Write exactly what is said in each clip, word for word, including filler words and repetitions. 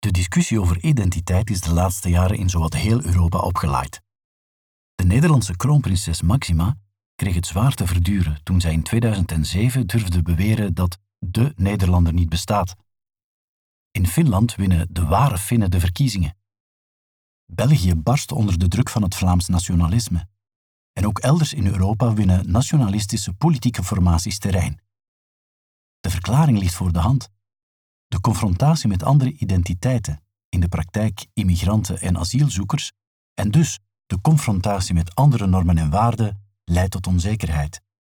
De discussie over identiteit is de laatste jaren in zowat heel Europa opgelaaid. De Nederlandse kroonprinses Maxima kreeg het zwaar te verduren toen zij in tweeduizend zeven durfde beweren dat de Nederlander niet bestaat. In Finland winnen de ware Finnen de verkiezingen. België barst onder de druk van het Vlaams nationalisme. En ook elders in Europa winnen nationalistische politieke formaties terrein. De verklaring ligt voor de hand. De confrontatie met andere identiteiten, in de praktijk immigranten en asielzoekers, en dus de confrontatie met andere normen en waarden, leidt tot onzekerheid.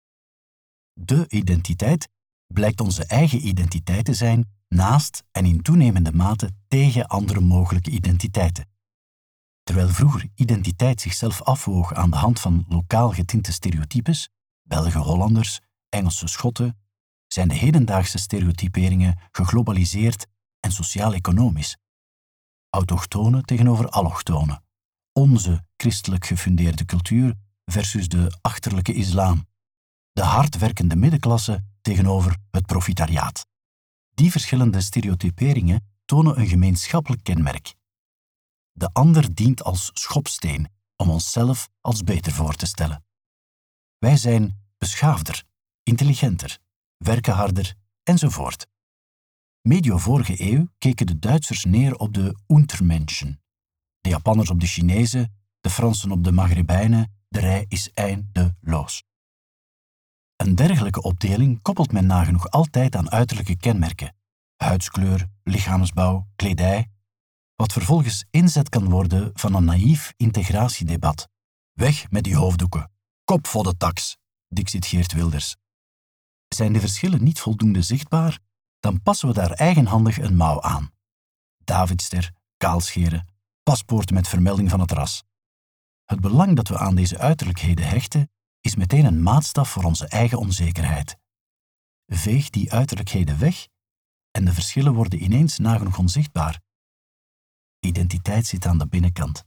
De identiteit blijkt onze eigen identiteit te zijn naast en in toenemende mate tegen andere mogelijke identiteiten. Terwijl vroeger identiteit zichzelf afwoog aan de hand van lokaal getinte stereotypes, Belgen, Hollanders, Engelsen, Schotten, zijn de hedendaagse stereotyperingen geglobaliseerd en sociaal-economisch. Autochtonen tegenover allochtonen. Onze christelijk gefundeerde cultuur versus de achterlijke islam. De hardwerkende middenklasse tegenover het profitariaat. Die verschillende stereotyperingen tonen een gemeenschappelijk kenmerk. De ander dient als schopsteen om onszelf als beter voor te stellen. Wij zijn beschaafder, intelligenter, werken harder, enzovoort. Medio vorige eeuw keken de Duitsers neer op de Untermenschen, de Japanners op de Chinezen, de Fransen op de Maghrebijnen, de rij is eindeloos. Een dergelijke opdeling koppelt men nagenoeg altijd aan uiterlijke kenmerken, huidskleur, lichaamsbouw, kledij, wat vervolgens inzet kan worden van een naïef integratiedebat. Weg met die hoofddoeken, kop voor de tax, dixit Geert Wilders. Zijn de verschillen niet voldoende zichtbaar, dan passen we daar eigenhandig een mouw aan. Davidster, kaalscheren, paspoort met vermelding van het ras. Het belang dat we aan deze uiterlijkheden hechten, is meteen een maatstaf voor onze eigen onzekerheid. Veeg die uiterlijkheden weg en de verschillen worden ineens nagenoeg onzichtbaar. Identiteit zit aan de binnenkant.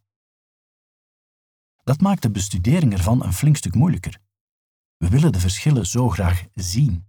Dat maakt de bestudering ervan een flink stuk moeilijker. We willen de verschillen zo graag zien.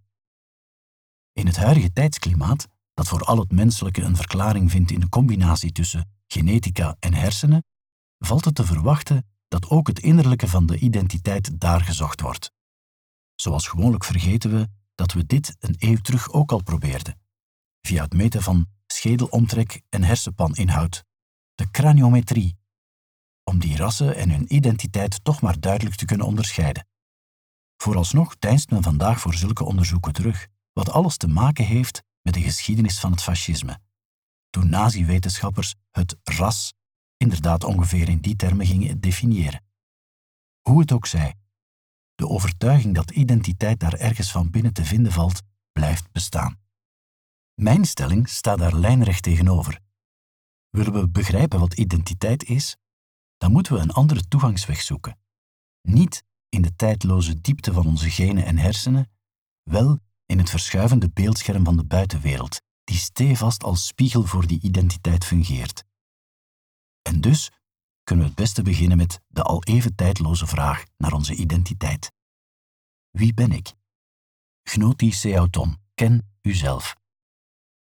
In het huidige tijdsklimaat, dat voor al het menselijke een verklaring vindt in de combinatie tussen genetica en hersenen, valt het te verwachten dat ook het innerlijke van de identiteit daar gezocht wordt. Zoals gewoonlijk vergeten we dat we dit een eeuw terug ook al probeerden, via het meten van schedelomtrek en hersenpaninhoud, de craniometrie, om die rassen en hun identiteit toch maar duidelijk te kunnen onderscheiden. Vooralsnog deinst men vandaag voor zulke onderzoeken terug, wat alles te maken heeft met de geschiedenis van het fascisme, toen nazi-wetenschappers het ras inderdaad ongeveer in die termen gingen definiëren. Hoe het ook zij, de overtuiging dat identiteit daar ergens van binnen te vinden valt, blijft bestaan. Mijn stelling staat daar lijnrecht tegenover. Willen we begrijpen wat identiteit is, dan moeten we een andere toegangsweg zoeken. Niet in de tijdloze diepte van onze genen en hersenen, wel in het verschuivende beeldscherm van de buitenwereld, die stevast als spiegel voor die identiteit fungeert. En dus kunnen we het beste beginnen met de al even tijdloze vraag naar onze identiteit. Wie ben ik? Gnoti se auton, ken uzelf.